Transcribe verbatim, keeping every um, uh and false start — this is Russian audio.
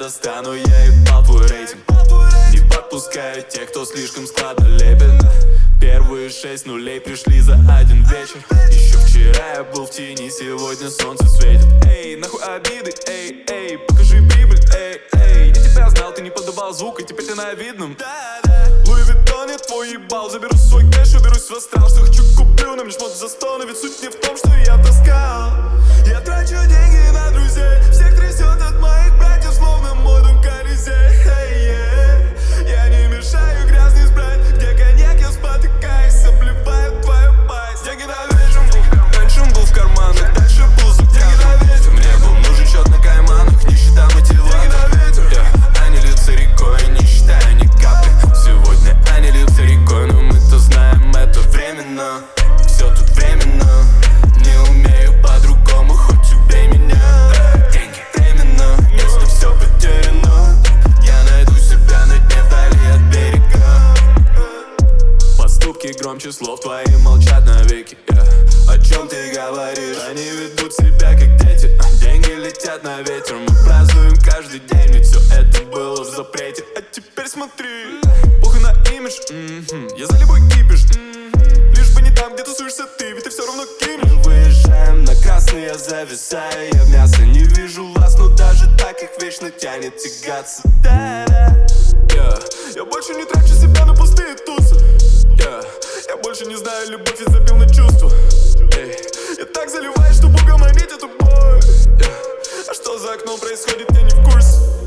достану, я ебал твой рейтинг. Не подпускаю тех, кто слишком складно лепит. Первые шесть нулей пришли за один вечер. Еще вчера я был в тени, сегодня солнце светит. Эй, нахуй обиды, эй, эй, покажи прибыль, эй, эй. Я тебя знал, ты не подавал звук, и теперь ты на видном. Луи Виттон, я твой ебал, заберу свой кэш, уберусь в астрал. Что хочу куплю, на мне шмот за сто, но ведь суть не в том, что я таскал. Я трачу деньги на друзей, всех трясет от моих братьев, словно мой дом Колизей. Hey, yeah. Я не мешаю грязный спрайт, где коньяк, я спотыкаюсь, обливаю твою пасть. Деньги на вечер был, раньше был в карманах, дальше был за деньги на ветер. Мне был нужен счет на кайманах, нищета мотиватор. Yeah. Они льются рекой, не считаю ни капли. Сегодня они льются рекой, но мы-то знаем, это временно. Все тут временно, не умею по-другому, хоть убей меня. Деньги временно, если все потеряно, я найду себя на дне вдали от берега. Поступки громче слов, твои молчат навеки, yeah. О чем ты говоришь? Они ведут себя как дети, деньги летят на ветер. Мы празднуем каждый день, ведь все это было в запрете. А теперь смотри, похуй на имидж, mm-hmm. Я за любой кипиш, mm-hmm. Лишь бы не там, где тусуешься ты, ведь ты все равно кинешь. Мы выезжаем на красный, я зависаю, я в мясо не вижу вас, но даже так их вечно тянет тягаться. Да-да. Yeah. Я больше не трачу себя на пустые тусы, yeah. Я больше не знаю любовь и забил на чувства. Эй. Я так заливаюсь, что угомонить эту боль, yeah. А что за окном происходит, я не в курсе.